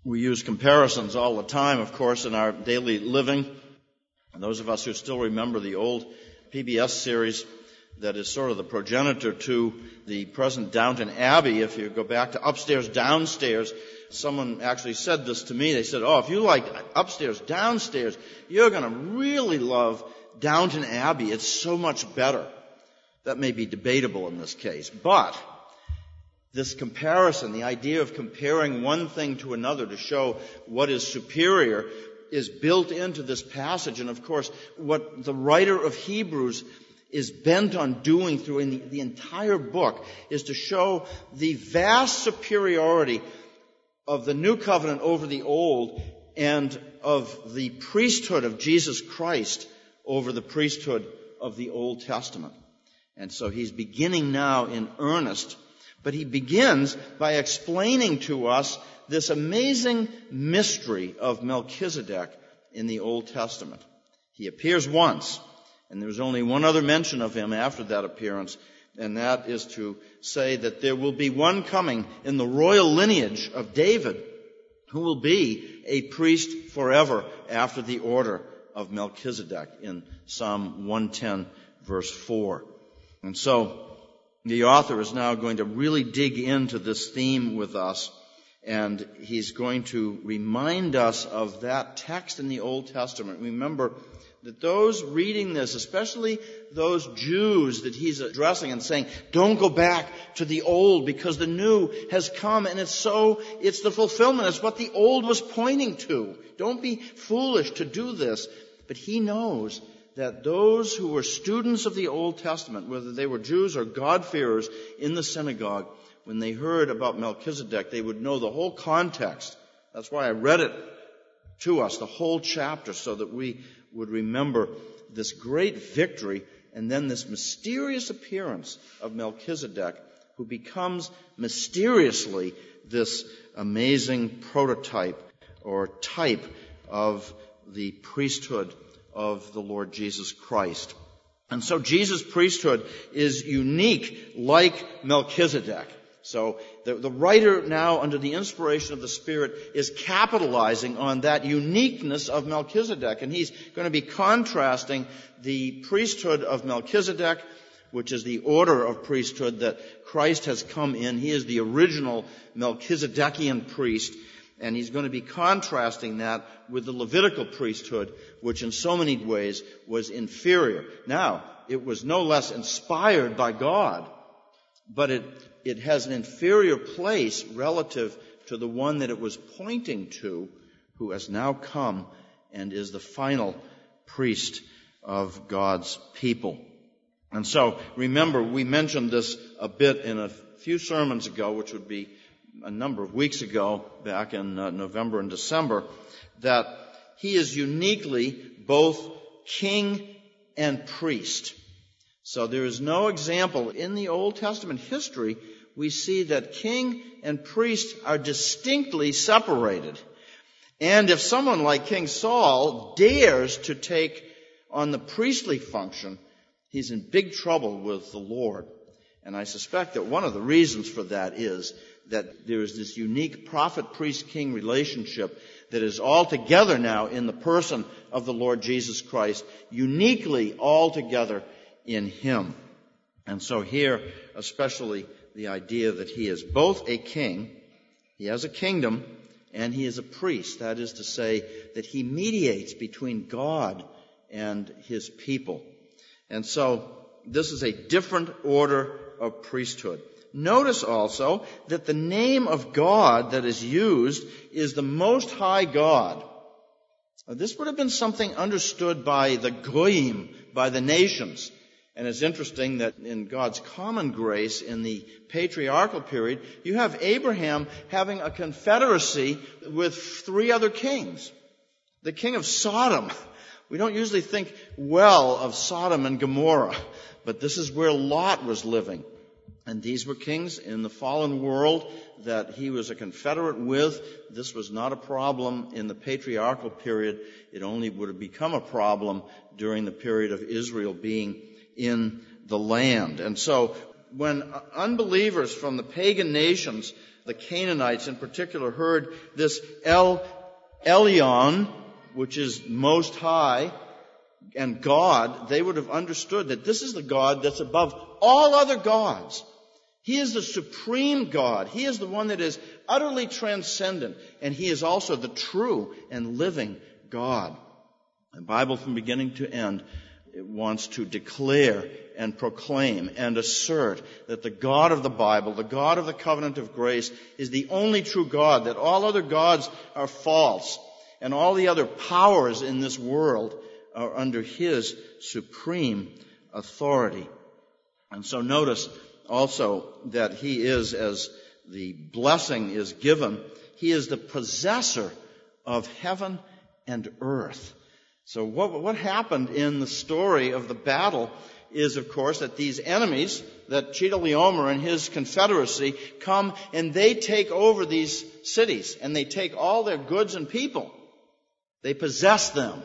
We use comparisons all the time, of course, in our daily living. And those of us who still remember the old PBS series that is sort of the progenitor to the present Downton Abbey, if you go back to Upstairs, Downstairs, someone actually said this to me. They said, if you like Upstairs, Downstairs, you're going to really love Downton Abbey. It's so much better. That may be debatable in this case, but this comparison, the idea of comparing one thing to another to show what is superior, is built into this passage. And of course, what the writer of Hebrews is bent on doing through the entire book is to show the vast superiority of the new covenant over the old, and of the priesthood of Jesus Christ over the priesthood of the Old Testament. And so he's beginning now in earnest. But he begins by explaining to us this amazing mystery of Melchizedek in the Old Testament. He appears once, and there's only one other mention of him after that appearance, and that is to say that there will be one coming in the royal lineage of David who will be a priest forever after the order of Melchizedek in Psalm 110, verse 4. And so the author is now going to really dig into this theme with us, and he's going to remind us of that text in the Old Testament. Remember that those reading this, especially those Jews that he's addressing and saying, don't go back to the old because the new has come, and it's the fulfillment. It's what the old was pointing to. Don't be foolish to do this. But he knows that those who were students of the Old Testament, whether they were Jews or God-fearers in the synagogue, when they heard about Melchizedek, they would know the whole context. That's why I read it to us, the whole chapter, so that we would remember this great victory and then this mysterious appearance of Melchizedek, who becomes mysteriously this amazing prototype or type of the priesthood of the Lord Jesus Christ. And so Jesus' priesthood is unique like Melchizedek. So the writer now, under the inspiration of the Spirit, is capitalizing on that uniqueness of Melchizedek. And he's going to be contrasting the priesthood of Melchizedek, which is the order of priesthood that Christ has come in. He is the original Melchizedekian priest. And he's going to be contrasting that with the Levitical priesthood, which in so many ways was inferior. Now, it was no less inspired by God, but it has an inferior place relative to the one that it was pointing to, who has now come and is the final priest of God's people. And so, remember, we mentioned this a bit in a few sermons ago, which would be a number of weeks ago, back in November and December, that he is uniquely both king and priest. So there is no example in the Old Testament history we see that king and priest are distinctly separated. And if someone like King Saul dares to take on the priestly function, he's in big trouble with the Lord. And I suspect that one of the reasons for that is that there is this unique prophet-priest-king relationship that is all together now in the person of the Lord Jesus Christ, uniquely all together in him. And so here, especially the idea that he is both a king, he has a kingdom, and he is a priest. That is to say that he mediates between God and his people. And so this is a different order of priesthood. Notice also that the name of God that is used is the Most High God. Now, this would have been something understood by the Goyim, by the nations. And it's interesting that in God's common grace in the patriarchal period, you have Abraham having a confederacy with three other kings. The king of Sodom. We don't usually think well of Sodom and Gomorrah, but this is where Lot was living. And these were kings in the fallen world that he was a confederate with. This was not a problem in the patriarchal period. It only would have become a problem during the period of Israel being in the land. And so when unbelievers from the pagan nations the Canaanites in particular heard this El Elyon, which is Most High, and God, they would have understood that this is the God that's above all other gods. He is the supreme God. He is the one that is utterly transcendent, and He is also the true and living God. The Bible from beginning to end, it wants to declare and proclaim and assert that the God of the Bible, the God of the covenant of grace, is the only true God, that all other gods are false, and all the other powers in this world are under His supreme authority. And so notice also that He is, as the blessing is given, He is the possessor of heaven and earth. So what happened in the story of the battle is, of course, that these enemies, that Chedorlaomer and his confederacy, come and they take over these cities, and they take all their goods and people. They possess them.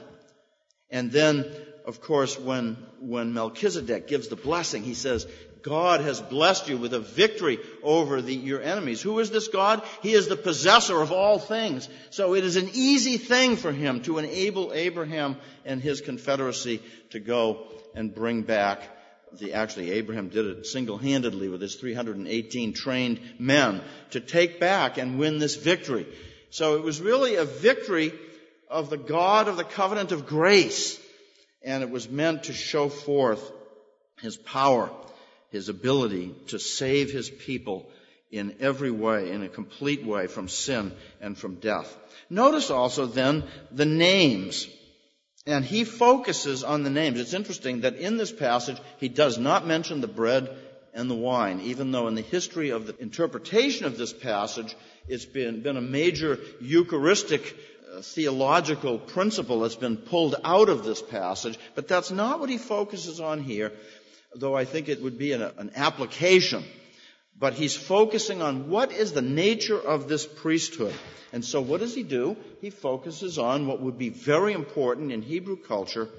And then, of course, when Melchizedek gives the blessing, he says, God has blessed you with a victory over your enemies. Who is this God? He is the possessor of all things. So it is an easy thing for Him to enable Abraham and his confederacy to go and bring back actually Abraham did it single-handedly with his 318 trained men to take back and win this victory. So it was really a victory of the God of the covenant of grace. And it was meant to show forth His power, His ability to save His people in every way, in a complete way, from sin and from death. Notice also then the names. And he focuses on the names. It's interesting that in this passage he does not mention the bread and the wine, even though in the history of the interpretation of this passage it's been a major Eucharistic theological principle that's been pulled out of this passage. But that's not what he focuses on here, though I think it would be an application. But he's focusing on what is the nature of this priesthood. And so what does he do? He focuses on what would be very important in Hebrew culture,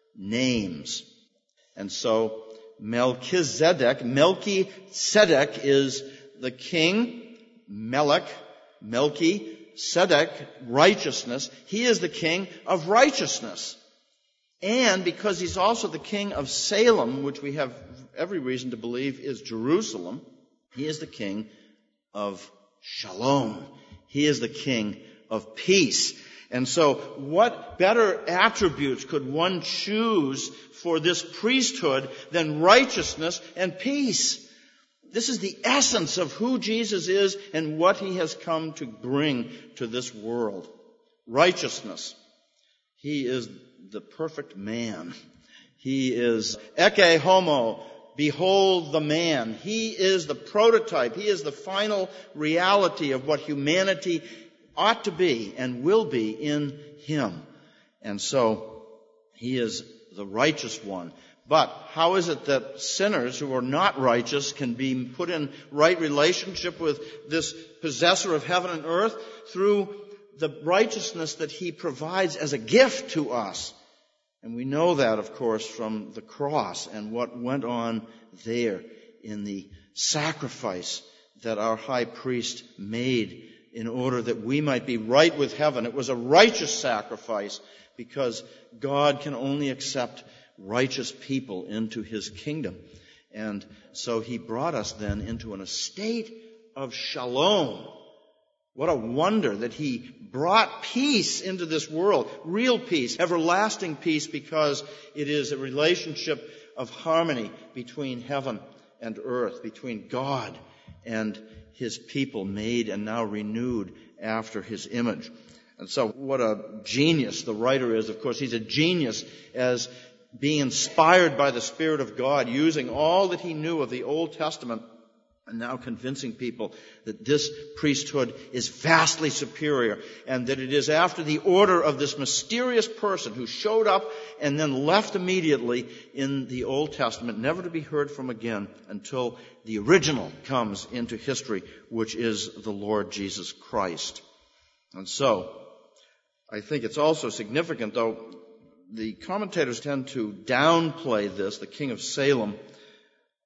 names. And so Melchizedek is the king, Melchizedek, righteousness. He is the king of righteousness. And because he's also the king of Salem, which we have every reason to believe is Jerusalem, he is the king of Shalom. He is the king of peace. And so what better attributes could one choose for this priesthood than righteousness and peace? This is the essence of who Jesus is and what He has come to bring to this world. Righteousness. He is the perfect man. He is eke homo, behold the man. He is the prototype. He is the final reality of what humanity ought to be and will be in Him. And so He is the righteous one. But how is it that sinners who are not righteous can be put in right relationship with this possessor of heaven and earth? Through the righteousness that He provides as a gift to us. And we know that, of course, from the cross and what went on there in the sacrifice that our high priest made in order that we might be right with heaven. It was a righteous sacrifice because God can only accept righteous people into His kingdom. And so He brought us then into an estate of shalom. What a wonder that He brought peace into this world, real peace, everlasting peace, because it is a relationship of harmony between heaven and earth, between God and His people made and now renewed after His image. And so what a genius the writer is. Of course, he's a genius as being inspired by the Spirit of God, using all that he knew of the Old Testament and now convincing people that this priesthood is vastly superior and that it is after the order of this mysterious person who showed up and then left immediately in the Old Testament, never to be heard from again until the original comes into history, which is the Lord Jesus Christ. And so, I think it's also significant, though the commentators tend to downplay this, the king of Salem,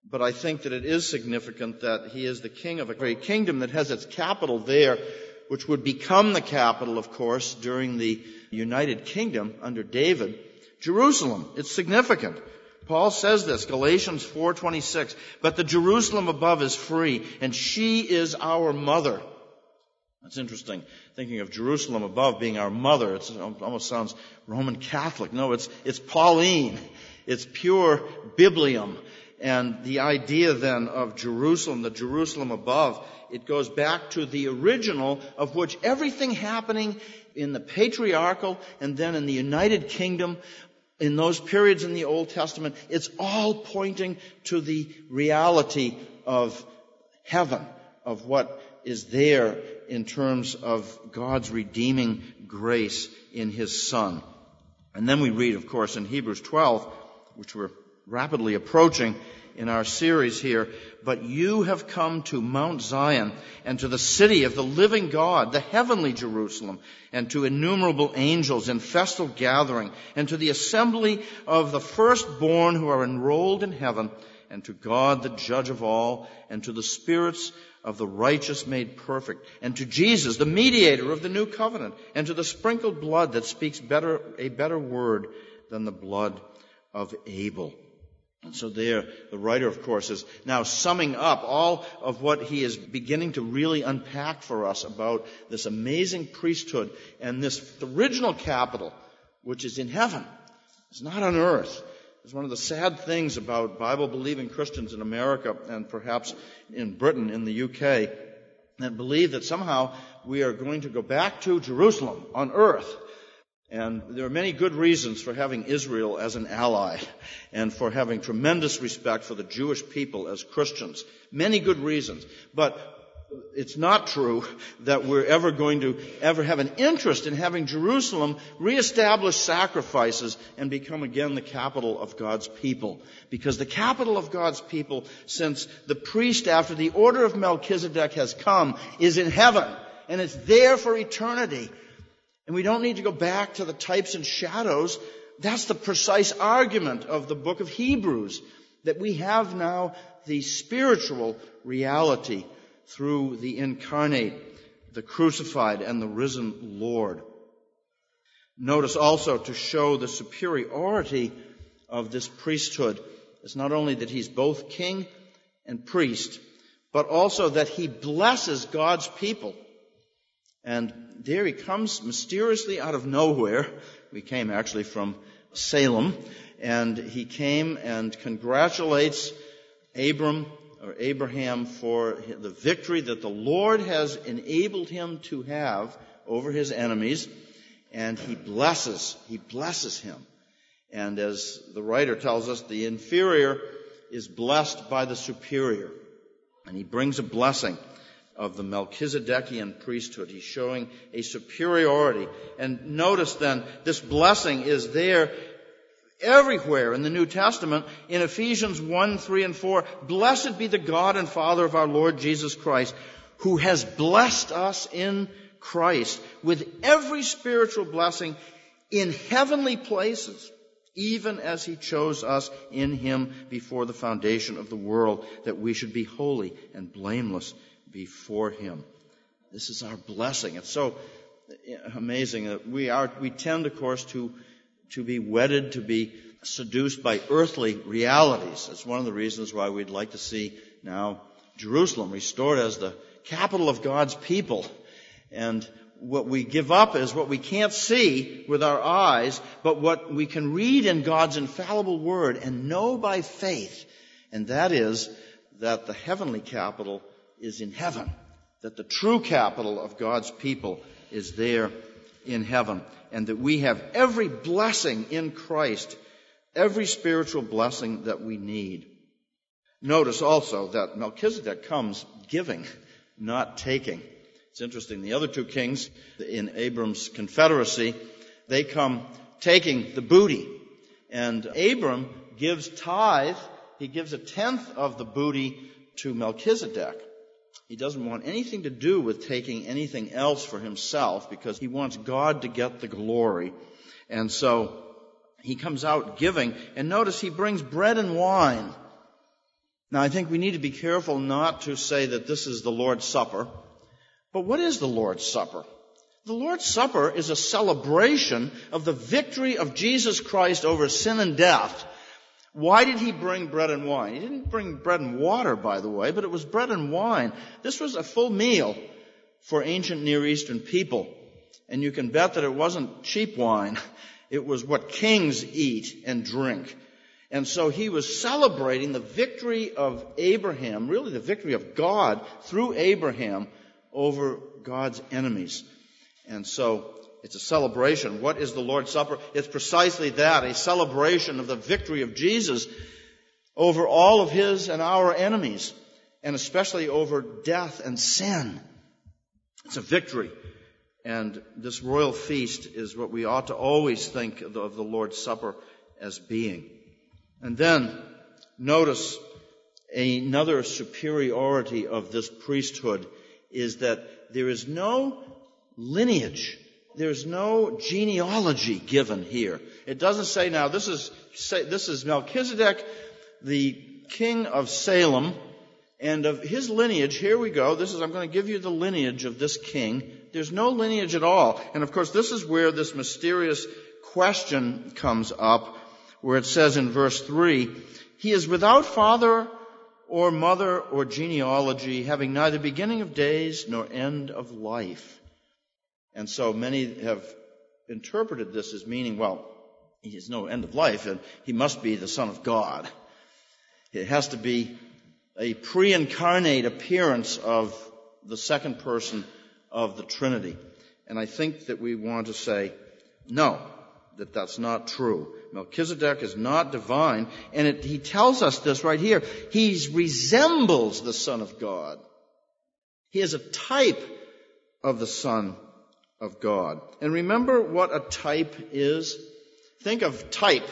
But I think that it is significant that he is the king of a great kingdom that has its capital there, which would become the capital, of course, during the United Kingdom under David, Jerusalem. It's significant. Paul says this, Galatians 4:26, "But the Jerusalem above is free, and she is our mother." That's interesting, thinking of Jerusalem above being our mother. It almost sounds Roman Catholic. No, it's Pauline. It's pure Biblium. And the idea then of Jerusalem, the Jerusalem above, it goes back to the original of which everything happening in the patriarchal and then in the United Kingdom, in those periods in the Old Testament, it's all pointing to the reality of heaven, of what is there in terms of God's redeeming grace in His Son. And then we read, of course, in Hebrews 12, which we're rapidly approaching in our series here, "But you have come to Mount Zion and to the city of the living God, the heavenly Jerusalem, and to innumerable angels in festal gathering, and to the assembly of the firstborn who are enrolled in heaven, and to God the judge of all, and to the spirits of the righteous made perfect, and to Jesus, the mediator of the new covenant, and to the sprinkled blood that speaks a better word than the blood of Abel." And so there, the writer, of course, is now summing up all of what he is beginning to really unpack for us about this amazing priesthood and this original capital, which is in heaven. It's not on earth. It's one of the sad things about Bible-believing Christians in America and perhaps in Britain, in the UK, that believe that somehow we are going to go back to Jerusalem on earth. And there are many good reasons for having Israel as an ally and for having tremendous respect for the Jewish people as Christians. Many good reasons. But it's not true that we're ever going to ever have an interest in having Jerusalem reestablish sacrifices and become again the capital of God's people. Because the capital of God's people, since the priest after the order of Melchizedek has come, is in heaven. And it's there for eternity. And we don't need to go back to the types and shadows. That's the precise argument of the book of Hebrews, that we have now the spiritual reality through the incarnate, the crucified, and the risen Lord. Notice also, to show the superiority of this priesthood, it's not only that he's both king and priest, but also that he blesses God's people. And there he comes mysteriously out of nowhere. We came actually from Salem, and he came and congratulates Abraham for the victory that the Lord has enabled him to have over his enemies, and he blesses him. And as the writer tells us, the inferior is blessed by the superior, and he brings a blessing of the Melchizedekian priesthood. He's showing a superiority. And notice then, this blessing is there everywhere in the New Testament. In Ephesians 1, 3, and 4, "Blessed be the God and Father of our Lord Jesus Christ, who has blessed us in Christ with every spiritual blessing in heavenly places, even as he chose us in him before the foundation of the world, that we should be holy and blameless before him." This is our blessing. It's so amazing that we tend, of course, to be wedded, to be seduced by earthly realities. That's one of the reasons why we'd like to see now Jerusalem restored as the capital of God's people. And what we give up is what we can't see with our eyes, but what we can read in God's infallible word and know by faith. And that is that the heavenly capital is in heaven, that the true capital of God's people is there in heaven, and that we have every blessing in Christ, every spiritual blessing that we need. Notice also that Melchizedek comes giving, not taking. It's interesting, the other two kings in Abram's confederacy, they come taking the booty. And Abram gives tithe, he gives a tenth of the booty to Melchizedek. He doesn't want anything to do with taking anything else for himself, because he wants God to get the glory. And so he comes out giving. And notice he brings bread and wine. Now, I think we need to be careful not to say that this is the Lord's Supper. But what is the Lord's Supper? The Lord's Supper is a celebration of the victory of Jesus Christ over sin and death. Why did he bring bread and wine? He didn't bring bread and water, by the way, but it was bread and wine. This was a full meal for ancient Near Eastern people. And you can bet that it wasn't cheap wine. It was what kings eat and drink. And so he was celebrating the victory of Abraham, really the victory of God through Abraham over God's enemies. And so it's a celebration. What is the Lord's Supper? It's precisely that, a celebration of the victory of Jesus over all of his and our enemies, and especially over death and sin. It's a victory. And this royal feast is what we ought to always think of the Lord's Supper as being. And then, notice another superiority of this priesthood is that there is no lineage. There's no genealogy given here. It doesn't say, now, this is Melchizedek, the king of Salem, and of his lineage, here we go. I'm going to give you the lineage of this king. There's no lineage at all. And of course, this is where this mysterious question comes up, where it says in verse 3, he is without father or mother or genealogy, having neither beginning of days nor end of life. And so many have interpreted this as meaning, well, he has no end of life, and he must be the Son of God. It has to be a pre-incarnate appearance of the second person of the Trinity. And I think that we want to say, no, that's not true. Melchizedek is not divine, and he tells us this right here. He resembles the Son of God. He is a type of the Son of God. And remember what a type is? Think of type.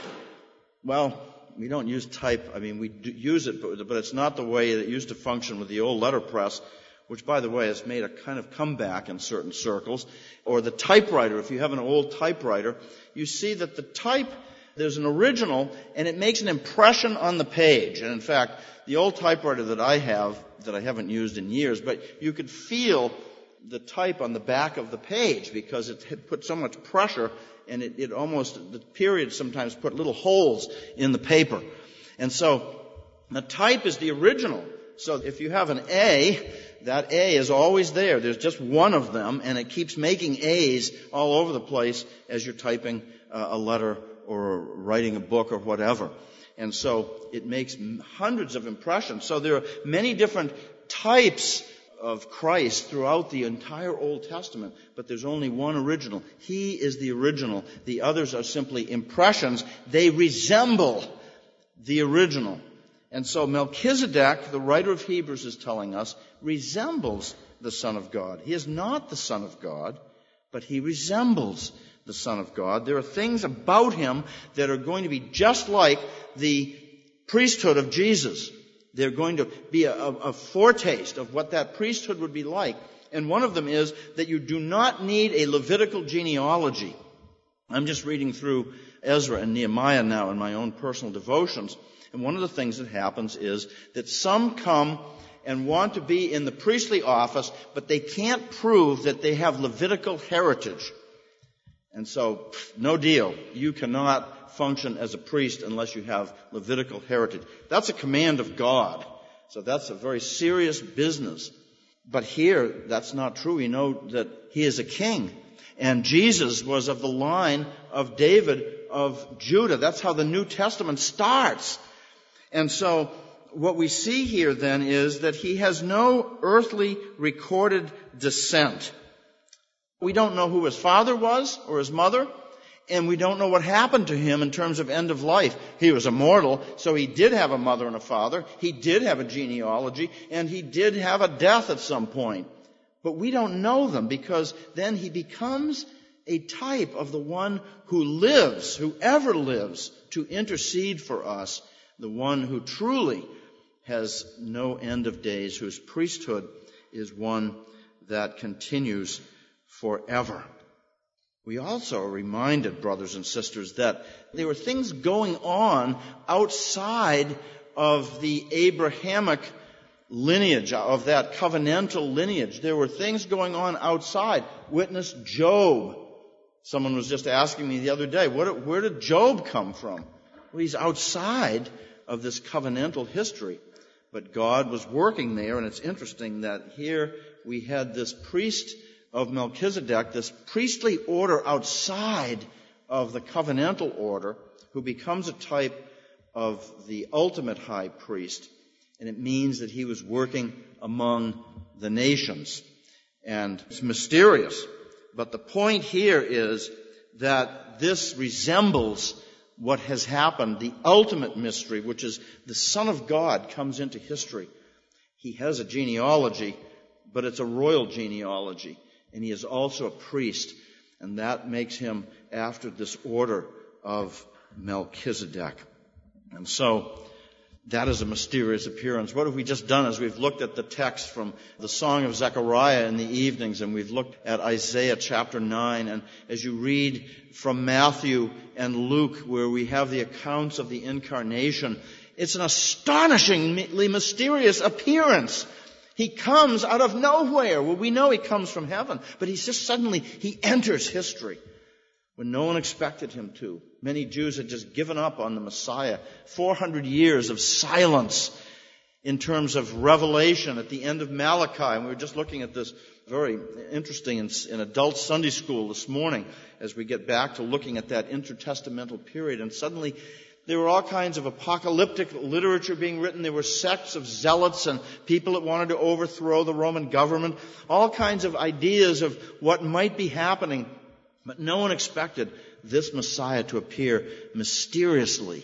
Well, we don't use type. I mean, we do use it, but it's not the way that it used to function with the old letterpress, which, by the way, has made a kind of comeback in certain circles. Or the typewriter. If you have an old typewriter, you see that the type, there's an original, and it makes an impression on the page. And in fact, the old typewriter that I have, that I haven't used in years, but you could feel the type on the back of the page because it had put so much pressure, and it almost, the period sometimes put little holes in the paper. And so the type is the original. So if you have an A, that A is always there. There's just one of them, and it keeps making A's all over the place as you're typing a letter or writing a book or whatever. And so it makes hundreds of impressions. So there are many different types of Christ throughout the entire Old Testament, but there's only one original. He is the original. The others are simply impressions. They resemble the original. And so Melchizedek, the writer of Hebrews is telling us, resembles the Son of God. He is not the Son of God, but he resembles the Son of God. There are things about him that are going to be just like the priesthood of Jesus. They're going to be a foretaste of what that priesthood would be like. And one of them is that you do not need a Levitical genealogy. I'm just reading through Ezra and Nehemiah now in my own personal devotions. And one of the things that happens is that some come and want to be in the priestly office, but they can't prove that they have Levitical heritage. And so, no deal. You cannot function as a priest unless you have Levitical heritage. That's a command of God. So that's a very serious business. But here, that's not true. We know that he is a king. And Jesus was of the line of David of Judah. That's how the New Testament starts. And so what we see here then is that he has no earthly recorded descent. We don't know who his father was or his mother, and we don't know what happened to him in terms of end of life. He was immortal, so he did have a mother and a father. He did have a genealogy, and he did have a death at some point. But we don't know them because then he becomes a type of the one who lives, whoever lives, to intercede for us, the one who truly has no end of days, whose priesthood is one that continues forever. We also are reminded, brothers and sisters, that there were things going on outside of the Abrahamic lineage, of that covenantal lineage. There were things going on outside. Witness Job. Someone was just asking me the other day, where did Job come from? Well, he's outside of this covenantal history. But God was working there, and it's interesting that here we had this priest of Melchizedek, this priestly order outside of the covenantal order, who becomes a type of the ultimate high priest. And it means that he was working among the nations. And it's mysterious. But the point here is that this resembles what has happened, the ultimate mystery, which is the Son of God comes into history. He has a genealogy, but it's a royal genealogy. And he is also a priest. And that makes him after this order of Melchizedek. And so that is a mysterious appearance. What have we just done is we've looked at the text from the Song of Zechariah in the evenings, and we've looked at Isaiah chapter 9. And as you read from Matthew and Luke, where we have the accounts of the incarnation, it's an astonishingly mysterious appearance. He comes out of nowhere. Well, we know he comes from heaven, but he's just suddenly, he enters history when no one expected him to. Many Jews had just given up on the Messiah. 400 years of silence in terms of revelation at the end of Malachi. And we were just looking at this very interesting in adult Sunday school this morning as we get back to looking at that intertestamental period. And suddenly there were all kinds of apocalyptic literature being written. There were sects of zealots and people that wanted to overthrow the Roman government. All kinds of ideas of what might be happening. But no one expected this Messiah to appear mysteriously,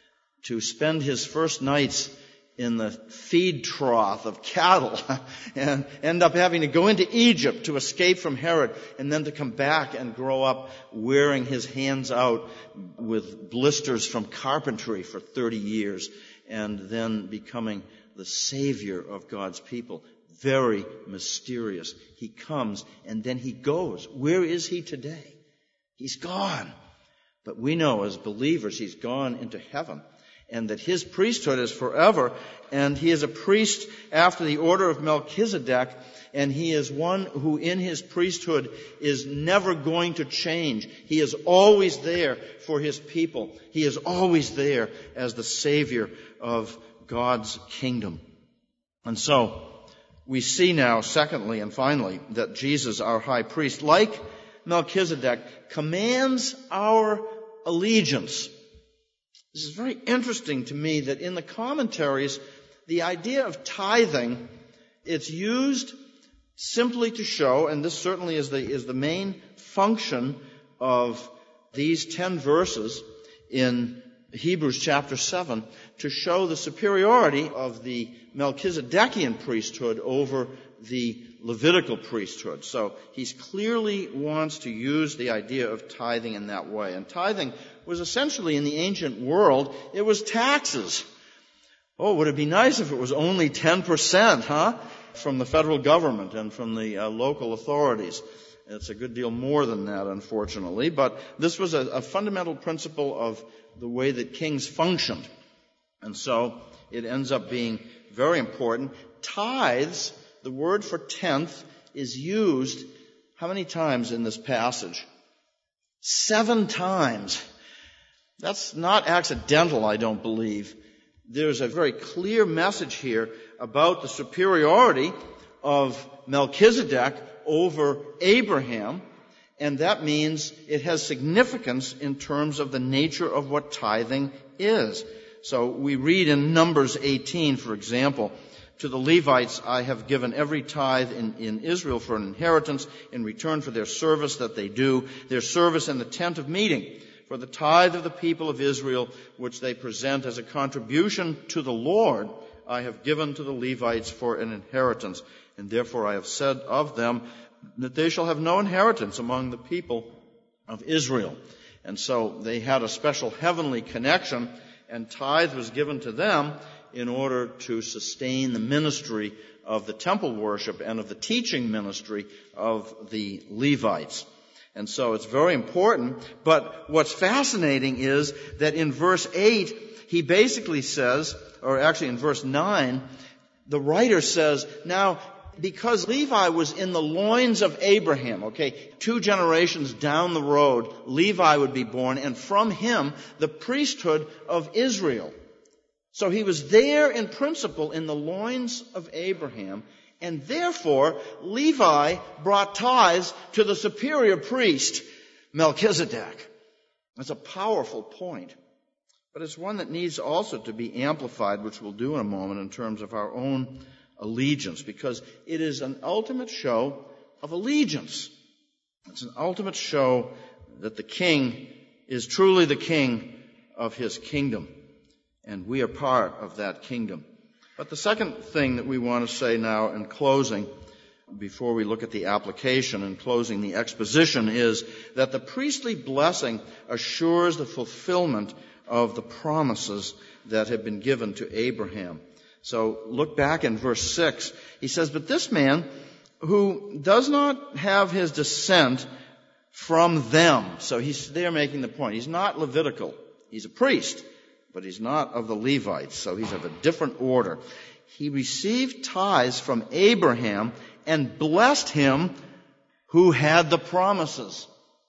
to spend his first nights in the feed trough of cattle and end up having to go into Egypt to escape from Herod, and then to come back and grow up wearing his hands out with blisters from carpentry for 30 years, and then becoming the Savior of God's people. Very mysterious. He comes and then he goes. Where is he today? He's gone. But we know as believers he's gone into heaven, and that his priesthood is forever, and he is a priest after the order of Melchizedek, and he is one who in his priesthood is never going to change. He is always there for his people. He is always there as the Savior of God's kingdom. And so we see now, secondly and finally, that Jesus, our high priest, like Melchizedek, commands our allegiance. This is very interesting to me that in the commentaries, the idea of tithing, it's used simply to show, and this certainly is the main function of these 10 verses in Hebrews chapter 7, to show the superiority of the Melchizedekian priesthood over the Levitical priesthood. So he clearly wants to use the idea of tithing in that way. And tithing was essentially, in the ancient world, it was taxes. Oh, would it be nice if it was only 10%, from the federal government and from the local authorities. It's a good deal more than that, unfortunately. But this was a fundamental principle of the way that kings functioned. And so it ends up being very important. Tithes, the word for tenth, is used how many times in this passage? 7 times. That's not accidental, I don't believe. There's a very clear message here about the superiority of Melchizedek over Abraham, and that means it has significance in terms of the nature of what tithing is. So we read in Numbers 18, for example, to the Levites I have given every tithe in Israel for an inheritance in return for their service that they do, their service in the tent of meeting, for the tithe of the people of Israel, which they present as a contribution to the Lord, I have given to the Levites for an inheritance. And therefore I have said of them that they shall have no inheritance among the people of Israel. And so they had a special heavenly connection, and tithe was given to them in order to sustain the ministry of the temple worship and of the teaching ministry of the Levites. And so it's very important. But what's fascinating is that in verse 8, he basically says, or actually in verse 9, the writer says, now, because Levi was in the loins of Abraham, okay, 2 generations down the road, Levi would be born, and from him, the priesthood of Israel. So he was there in principle in the loins of Abraham, and therefore Levi brought tithes to the superior priest, Melchizedek. That's a powerful point. But it's one that needs also to be amplified, which we'll do in a moment, in terms of our own allegiance, because it is an ultimate show of allegiance. It's an ultimate show that the king is truly the king of his kingdom, and we are part of that kingdom. But the second thing that we want to say now in closing, before we look at the application and closing the exposition, is that the priestly blessing assures the fulfillment of the promises that have been given to Abraham. So look back in verse 6. He says, but this man who does not have his descent from them. So he's there making the point. He's not Levitical. He's a priest, but he's not of the Levites. So he's of a different order. He received tithes from Abraham and blessed him who had the promises.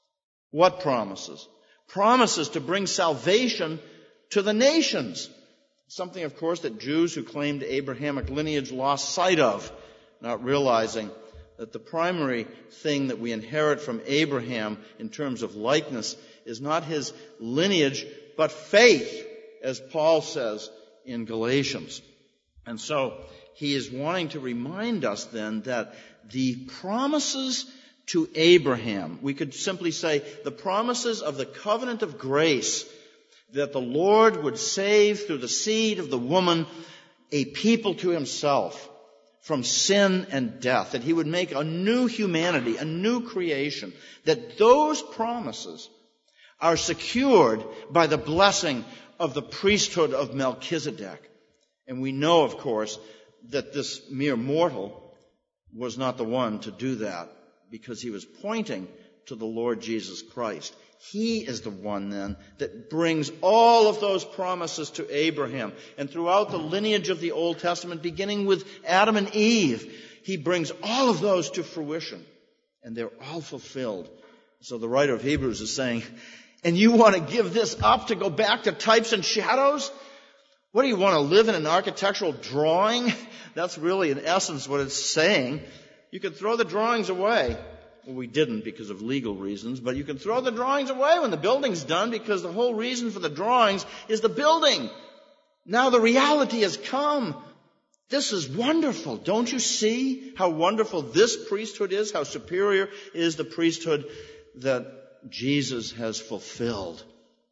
What promises? Promises to bring salvation to the nations. Something, of course, that Jews who claimed Abrahamic lineage lost sight of, not realizing that the primary thing that we inherit from Abraham in terms of likeness is not his lineage, but faith, as Paul says in Galatians. And so he is wanting to remind us then that the promises to Abraham, we could simply say the promises of the covenant of grace, that the Lord would save through the seed of the woman a people to himself from sin and death, that he would make a new humanity, a new creation, that those promises are secured by the blessing of the priesthood of Melchizedek. And we know, of course, that this mere mortal was not the one to do that, because he was pointing to the Lord Jesus Christ. He is the one, then, that brings all of those promises to Abraham. And throughout the lineage of the Old Testament, beginning with Adam and Eve, he brings all of those to fruition. And they're all fulfilled. So the writer of Hebrews is saying, and you want to give this up to go back to types and shadows? What do you want to live in an architectural drawing? That's really, in essence, what it's saying. You could throw the drawings away. Well, we didn't because of legal reasons, but you can throw the drawings away when the building's done, because the whole reason for the drawings is the building. Now the reality has come. This is wonderful. Don't you see how wonderful this priesthood is, how superior is the priesthood that Jesus has fulfilled?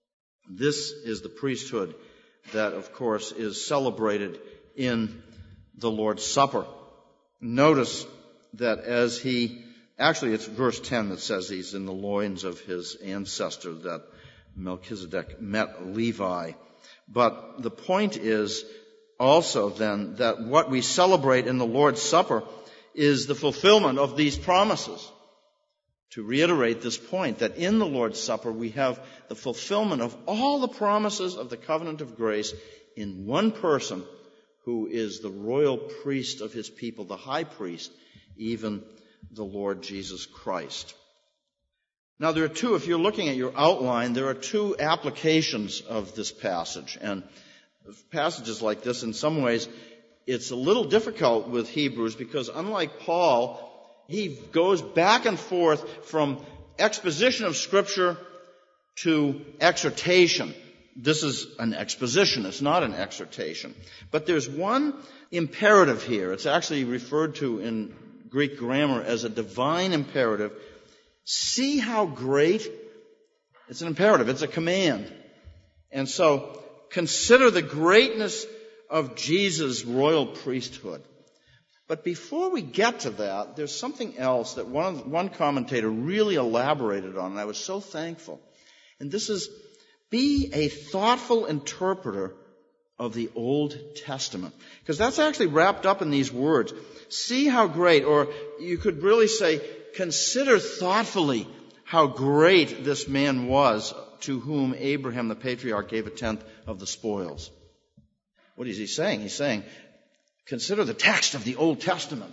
This is the priesthood that, of course, is celebrated in the Lord's Supper. Notice that as actually, it's verse 10 that says he's in the loins of his ancestor, that Melchizedek met Levi. But the point is also then that what we celebrate in the Lord's Supper is the fulfillment of these promises. To reiterate this point, that in the Lord's Supper we have the fulfillment of all the promises of the covenant of grace in one person who is the royal priest of his people, the high priest, even the Lord Jesus Christ. Now there are two, if you're looking at your outline, there are two applications of this passage. And passages like this, in some ways, it's a little difficult with Hebrews, because unlike Paul, he goes back and forth from exposition of Scripture to exhortation. This is an exposition. It's not an exhortation. But there's one imperative here. It's actually referred to in Greek grammar as a divine imperative. See how great. It's an imperative. It's a command. And so consider the greatness of Jesus' royal priesthood. But before we get to that, there's something else that one commentator really elaborated on, and I was so thankful. And this is, be a thoughtful interpreter of the Old Testament. Because that's actually wrapped up in these words. See how great, or you could really say, consider thoughtfully how great this man was to whom Abraham the patriarch gave a tenth of the spoils. What is he saying? He's saying, consider the text of the Old Testament.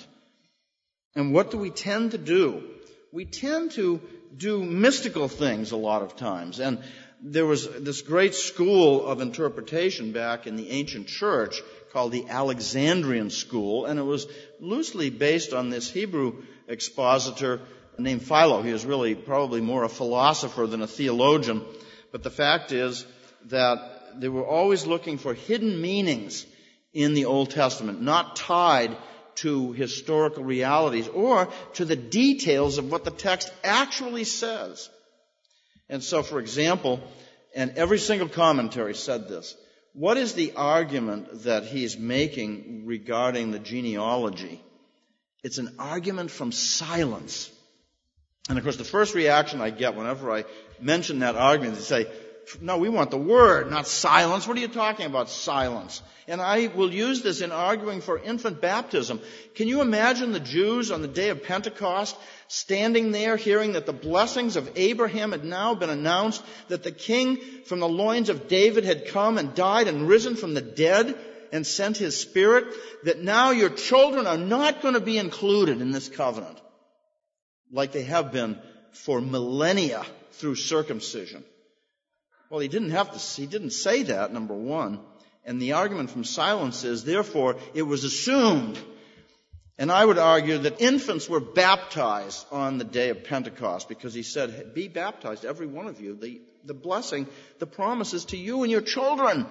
And what do we tend to do? We tend to do mystical things a lot of times. And there was this great school of interpretation back in the ancient church called the Alexandrian School, and it was loosely based on this Hebrew expositor named Philo. He was really probably more a philosopher than a theologian, but the fact is that they were always looking for hidden meanings in the Old Testament, not tied to historical realities or to the details of what the text actually says. And so, for example, and every single commentary said this, what is the argument that he's making regarding the genealogy? It's an argument from silence. And of course, the first reaction I get whenever I mention that argument is to say, no, we want the word, not silence. What are you talking about, silence? And I will use this in arguing for infant baptism. Can you imagine the Jews on the day of Pentecost standing there hearing that the blessings of Abraham had now been announced, that the king from the loins of David had come and died and risen from the dead and sent his Spirit, that now your children are not going to be included in this covenant like they have been for millennia through circumcision? Well, he didn't say that, number one. And the argument from silence is, therefore, it was assumed. And I would argue that infants were baptized on the day of Pentecost because he said, be baptized, every one of you. The blessing, the promise is to you and your children.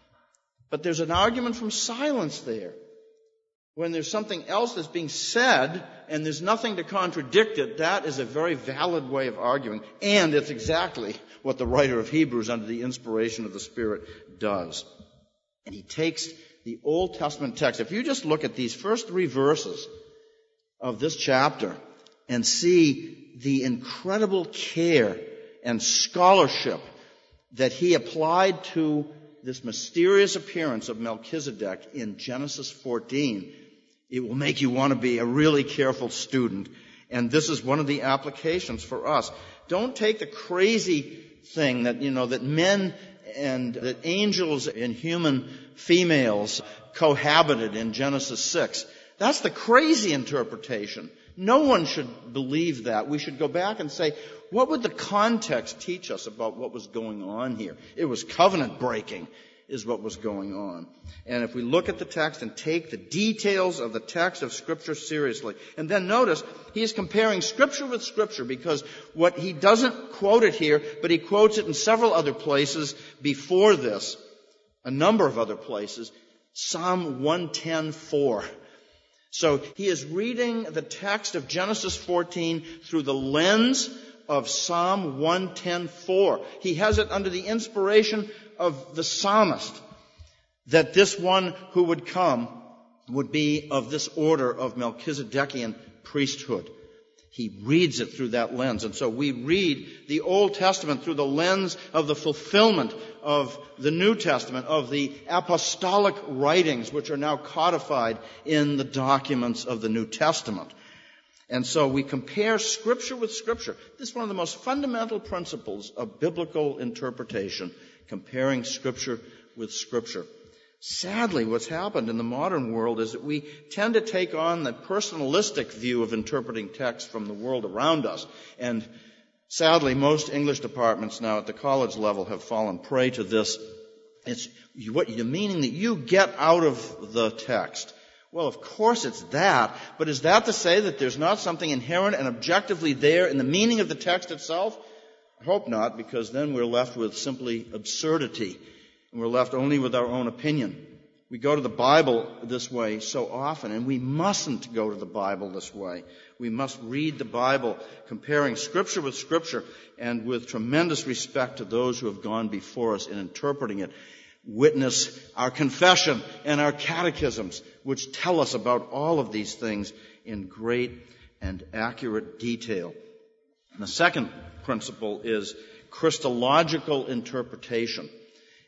But there's an argument from silence there. When there's something else that's being said and there's nothing to contradict it, that is a very valid way of arguing. And it's exactly what the writer of Hebrews under the inspiration of the Spirit does. And he takes the Old Testament text. If you just look at these first 3 verses of this chapter and see the incredible care and scholarship that he applied to this mysterious appearance of Melchizedek in Genesis 14, it will make you want to be a really careful student. And this is one of the applications for us. Don't take the crazy thing that, that men and that angels and human females cohabited in Genesis 6. That's the crazy interpretation. No one should believe that. We should go back and say, what would the context teach us about what was going on here? It was covenant breaking is what was going on. And if we look at the text and take the details of the text of Scripture seriously, and then notice he is comparing Scripture with Scripture, because what he doesn't quote it here, but he quotes it in several other places before this, a number of other places, Psalm 110:4. So he is reading the text of Genesis 14 through the lens of Psalm 110:4. He has it under the inspiration of the psalmist, that this one who would come would be of this order of Melchizedekian priesthood. He reads it through that lens. And so we read the Old Testament through the lens of the fulfillment of the New Testament, of the apostolic writings, which are now codified in the documents of the New Testament. And so we compare Scripture with Scripture. This is one of the most fundamental principles of biblical interpretation, comparing Scripture with Scripture. Sadly, what's happened in the modern world is that we tend to take on the personalistic view of interpreting text from the world around us. And sadly, most English departments now at the college level have fallen prey to this. It's what the meaning that you get out of the text. Well, of course it's that, but is that to say that there's not something inherent and objectively there in the meaning of the text itself? I hope not, because then we're left with simply absurdity, and we're left only with our own opinion. We go to the Bible this way so often, and we mustn't go to the Bible this way. We must read the Bible, comparing Scripture with Scripture, and with tremendous respect to those who have gone before us in interpreting it. Witness our confession and our catechisms, which tell us about all of these things in great and accurate detail. And the second principle is Christological interpretation.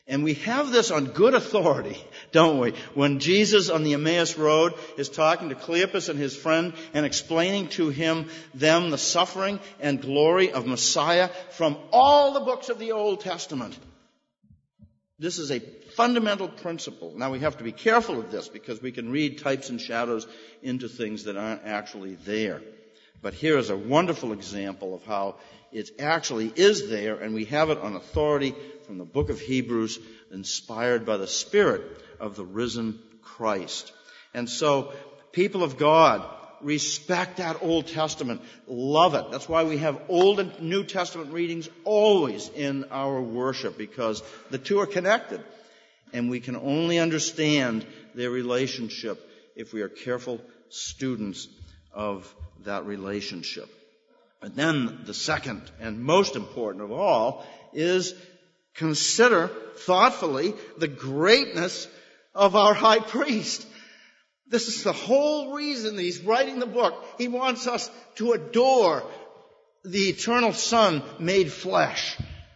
And we have this on good authority, don't we? When Jesus on the Emmaus Road is talking to Cleopas and his friend and explaining to them the suffering and glory of Messiah from all the books of the Old Testament. This is a fundamental principle. Now we have to be careful of this because we can read types and shadows into things that aren't actually there. But here is a wonderful example of how it actually is there, and we have it on authority from the book of Hebrews, inspired by the Spirit of the risen Christ. And so, people of God, respect that Old Testament. Love it. That's why we have Old and New Testament readings always in our worship, because the two are connected. And we can only understand their relationship if we are careful students of that relationship. But then the second and most important of all is consider thoughtfully the greatness of our high priest. This is the whole reason that he's writing the book. He wants us to adore the eternal Son made flesh,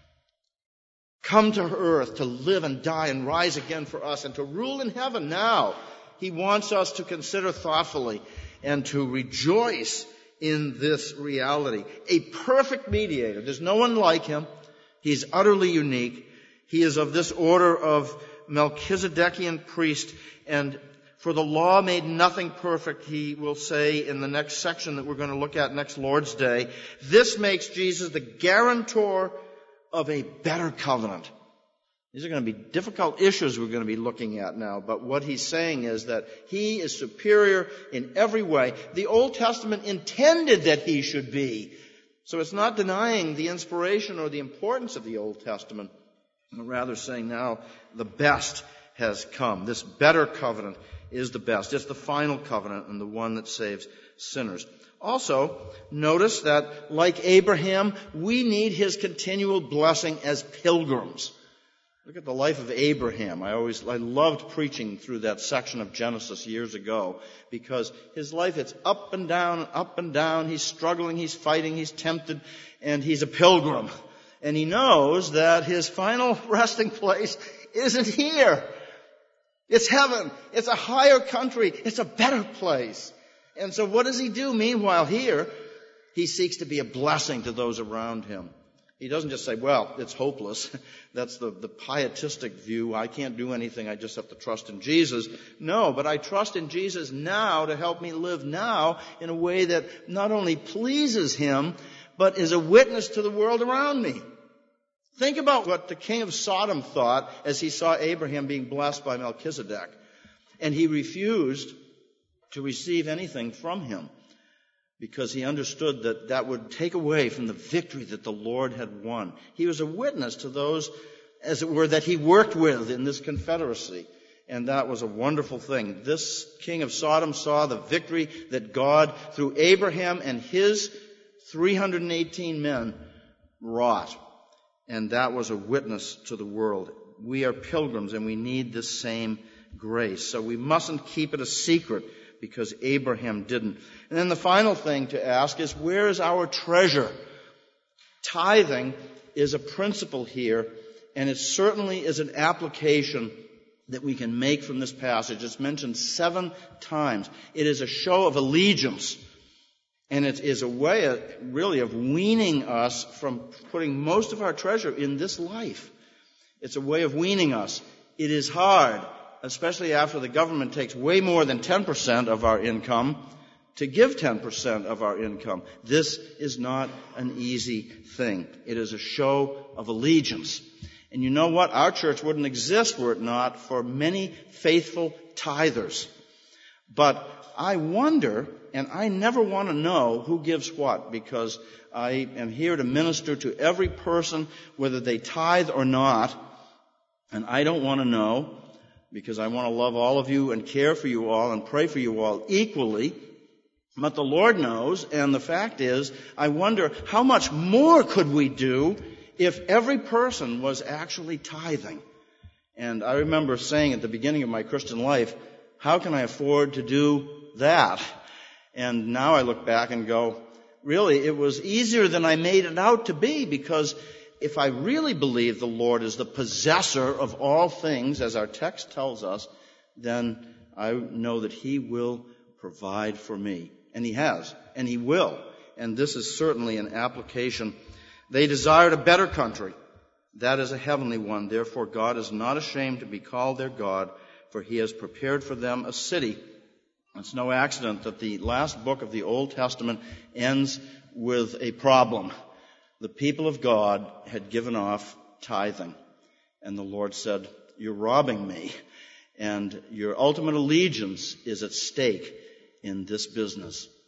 come to earth to live and die and rise again for us and to rule in heaven now. He wants us to consider thoughtfully and to rejoice in this reality. A perfect mediator. There's no one like him. He's utterly unique. He is of this order of Melchizedekian priest, and for the law made nothing perfect, he will say in the next section that we're going to look at next Lord's Day. This makes Jesus the guarantor of a better covenant. These are going to be difficult issues we're going to be looking at now, but what he's saying is that he is superior in every way. The Old Testament intended that he should be. So it's not denying the inspiration or the importance of the Old Testament, but rather saying now the best has come. This better covenant is the best. It's the final covenant and the one that saves sinners. Also, notice that like Abraham, we need his continual blessing as pilgrims. Look at the life of Abraham. I loved preaching through that section of Genesis years ago because his life, it's up and down and up and down. He's struggling, he's fighting, he's tempted, and he's a pilgrim. And he knows that his final resting place isn't here. It's heaven. It's a higher country. It's a better place. And so what does he do? Meanwhile, here, he seeks to be a blessing to those around him. He doesn't just say, well, it's hopeless. That's the pietistic view. I can't do anything. I just have to trust in Jesus. No, but I trust in Jesus now to help me live now in a way that not only pleases him, but is a witness to the world around me. Think about what the king of Sodom thought as he saw Abraham being blessed by Melchizedek. And he refused to receive anything from him, because he understood that that would take away from the victory that the Lord had won. He was a witness to those, as it were, that he worked with in this confederacy. And that was a wonderful thing. This king of Sodom saw the victory that God, through Abraham and his 318 men, wrought. And that was a witness to the world. We are pilgrims and we need this same grace. So we mustn't keep it a secret, because Abraham didn't. And then the final thing to ask is, where is our treasure? Tithing is a principle here, and it certainly is an application that we can make from this passage. It's mentioned 7 times. It is a show of allegiance, and it is a way, really, of weaning us from putting most of our treasure in this life. It's a way of weaning us. It is hard, especially after the government takes way more than 10% of our income, to give 10% of our income. This is not an easy thing. It is a show of allegiance. And you know what? Our church wouldn't exist were it not for many faithful tithers. But I wonder, and I never want to know who gives what, because I am here to minister to every person, whether they tithe or not, and I don't want to know, because I want to love all of you and care for you all and pray for you all equally. But the Lord knows, and the fact is, I wonder how much more could we do if every person was actually tithing. And I remember saying at the beginning of my Christian life, how can I afford to do that? And now I look back and go, really, it was easier than I made it out to be, because if I really believe the Lord is the possessor of all things, as our text tells us, then I know that He will provide for me. And He has, and He will. And this is certainly an application. They desired a better country. That is a heavenly one. Therefore, God is not ashamed to be called their God, for He has prepared for them a city. It's no accident that the last book of the Old Testament ends with a problem. The people of God had given off tithing. And the Lord said, "You're robbing me. And your ultimate allegiance is at stake in this business."